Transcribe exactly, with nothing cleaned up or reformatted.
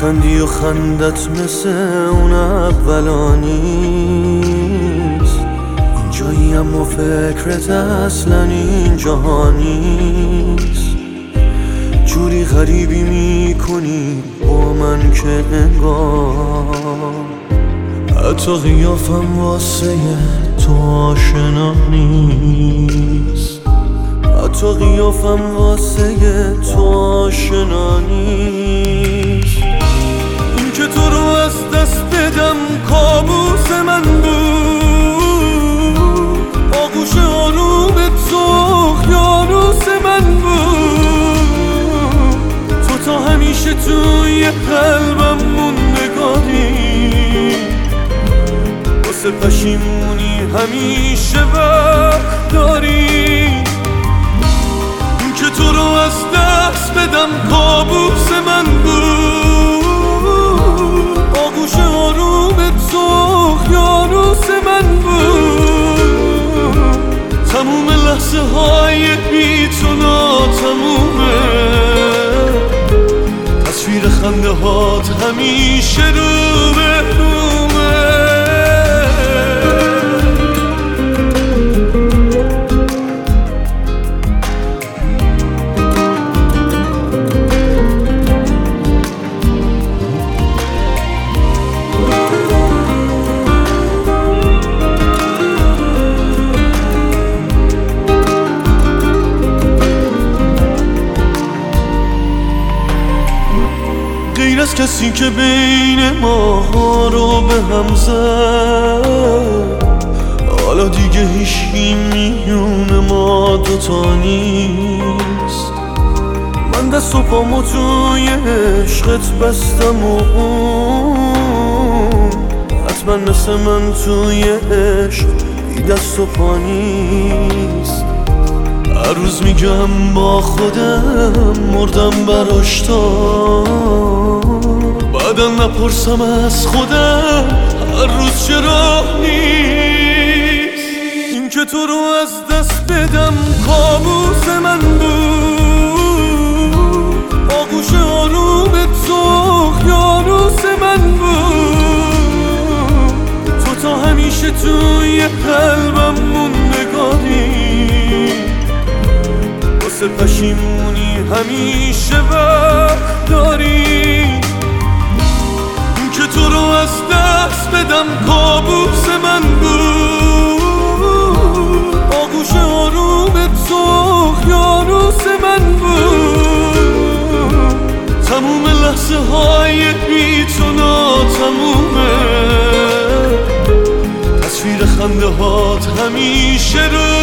میخندی و خندت مثل اون اولا نیست، اینجایی اما فکرت اصلا این جهان نیست. جوری غریبی میکنی با من که انگار حتی قیافم واسه تو آشنا نیست، حتی قیافم واسه تو آشنا نیست. این که تو رو از دست بدم کابوس من بود، آغوش آرومت سوخت یانوس من بود. تو تا همیشه توی قلبم موندگاری، واسه پشیمونی همیشه وقت داری. که تو رو از دست بدم کابوس من بود، آغوش آرومت سوخت یانوس من بود. تموم لحظه های بی تو ناتمومه، تصویر خنده هات همیشه رو به رومه. غیر از کسی که بین ما رو به هم زد، حالا دیگه هیچی میونه ما دوتا نیست. من دست و پامو توی عشقت بستم و اون حتما مثل من توی عشق بی دست و پا نیست. هر روز میگم با خودم مردم براش تا بعدا نپرسم از خودم هر روز چرا نیست. این که تو رو از دست بدم کابوس من بود، آغوش آرومت سوخت یانوس من بود. تو تا همیشه توی قلبم موندگاری، واسه پشیمونی همیشه وقت داری. که تو رو از دست بدم کابوس من بود، آغوش آرومت سوخت یانوس من بود. تموم لحظه های بی تو ناتمومه، تصویر خنده هات همیشه رو